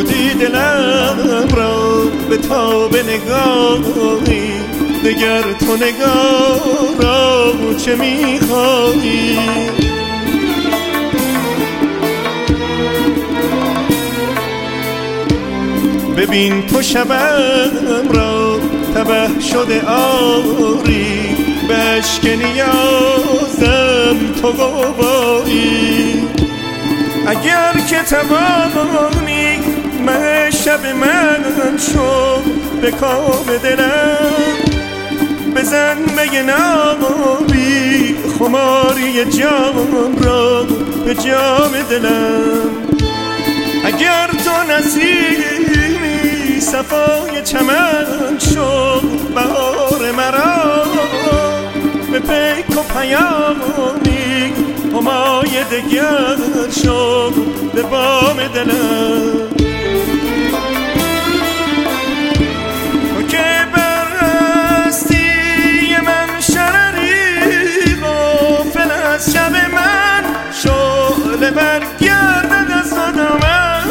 ربودی دلم را به تاب نگاهی، دگر تو نگاه را چه میخواهی؟ ببین تو شبم را تبه شده آری، به اشک نیازم تو گوایی. اگر که توانی مه شب من شو به کام دلم، بزن به نابی خماری جام را به جام دلم. اگر تو نسیمی صفای چمن شو بهار مرا، به پیک و پیامی همای دگر شو به بام دلم. تو که برستی من شرری غافل از شب من، شعله برگردد از دامن.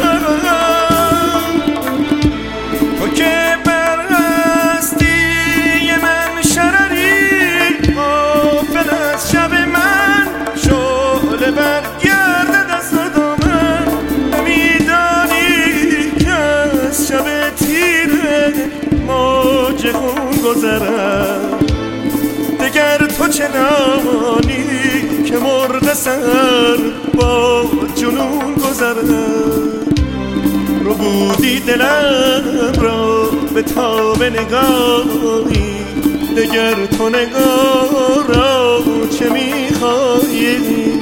تو که برستی من شرری غافل از شب من، شعله برگردد از دامن. نمیدانی که از شب تیره موج خون گذرم، دگر تو چنانی که مرغ سحر با جنون گذرم. ربودی دلم را به تاب نگاهی، دگر تو نگاه را چه میخواهی؟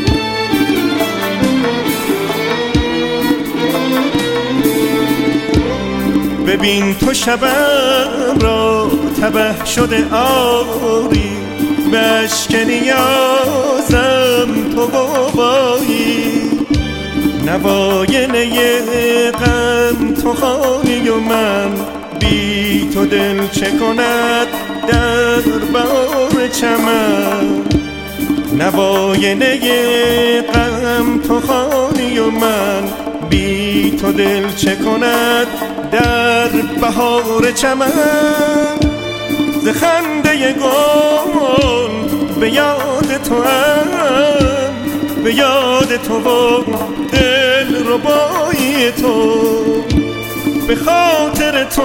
ببین تو شبم را تبه شده آری، به اشک نیازم تو گوایی. نوای نی غم تو خوانی و من، بی تو دل چه کند در بهار چمن. نوای نی غم تو خوانی و من، بی تو دل چه کند در بهار چمن. ز خنده گل به یاد تو هم، به یاد تو و دل ربایی تو، به خاطر تو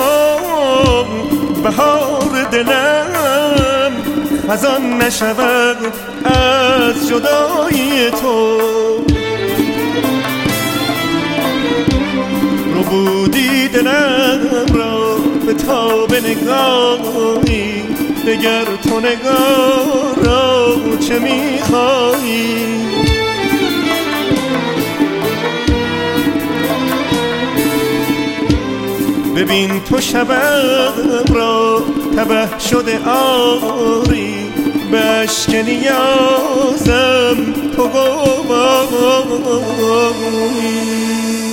بهار دلم خزان نشود از جدایی تو. ربودی دلم را به تاب نگاهی، دگر تو نگاه را چه میخواهی؟ ببین تو شبم را تبه شده آری، به اشک نیازم تو گوایی.